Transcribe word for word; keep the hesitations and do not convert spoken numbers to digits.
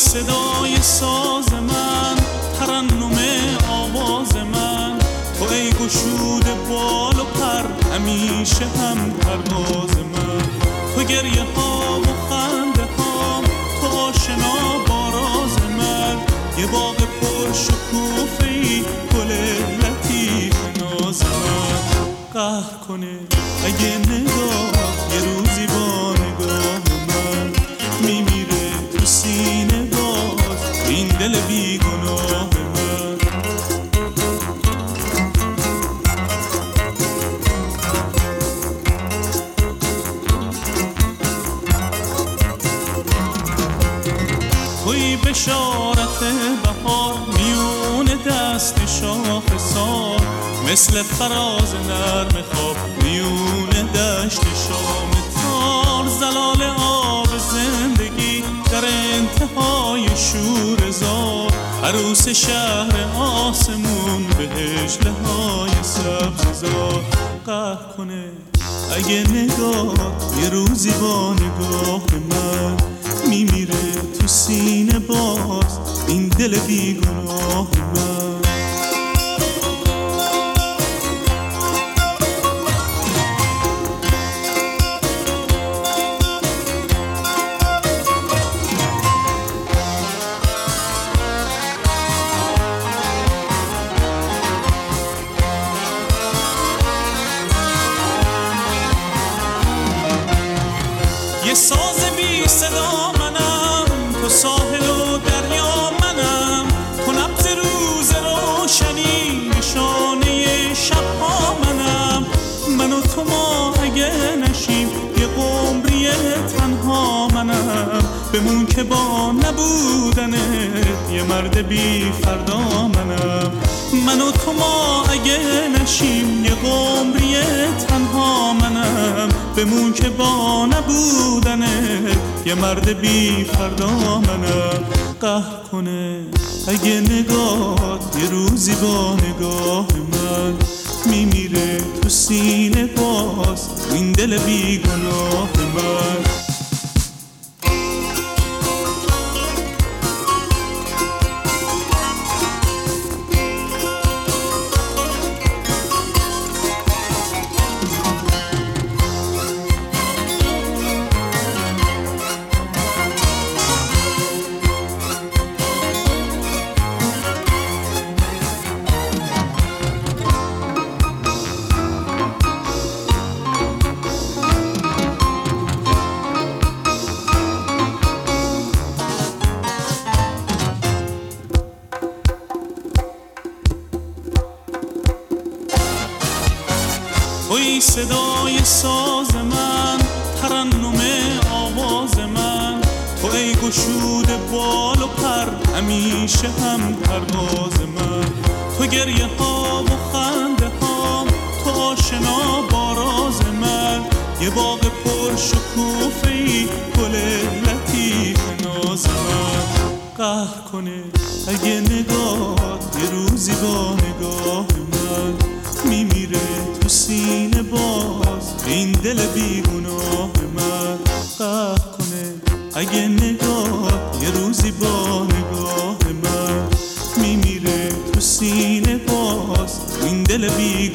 صدای ساز من، ترنم آواز من، تو ای گشوده بال و پر، همیشه هم پرواز من. تو گریه ها و خنده ها، تو آشنا با راز من. یه باغ پر شکوفه‌ای، گل لطیف ناز من. قهر کنه اگه نگاه یه روزی با نگاه من میمیره تو سینه باز این دل بیگناه من. توی بشارت بهار میون دست شاخ سار، مثل فراز نرم خواب میون دشت شام تار. زلال آب زندگی در انتهای شور زار، عروس شهر آسمون بهشت های سبززار. قهر کنه اگه نگاه یه روزی با نگاه من میمیره تو سینه باز این دل بیگناه من. یه ساز بی صدا منم، تو ساحل و دریا منم، تو نبض روز روشنی، نشانه شبها منم. من و تو ما اگه نشیم یه قمری تنها منم، بمون که با نبودنت یه مرد بی فردا منم. من و تو ما اگه نشیم یه قمری تنها منم، بمون که با نبودنت یه مرد بی فردا منم. قهر کنه اگه نگاه یه روزی با نگاه من میمیره تو سینه باز این دل بیگناه من. توی صدای ساز من، ترنم آواز من، تو ای گشوده بال و پر، همیشه هم پرواز من. تو گریه ها و خنده ها، تو آشنا با راز من. یه باغ پر شکوفه‌ای، گل لطیف ناز من. قهر کنه اگه نگاه یه روزی با نگاه من میمیره تو سینه باز این دل بیگناه من. قهر کنه اگه نگاه یه روزی با نگاه من میمیره تو سینه باز این دل بیگناه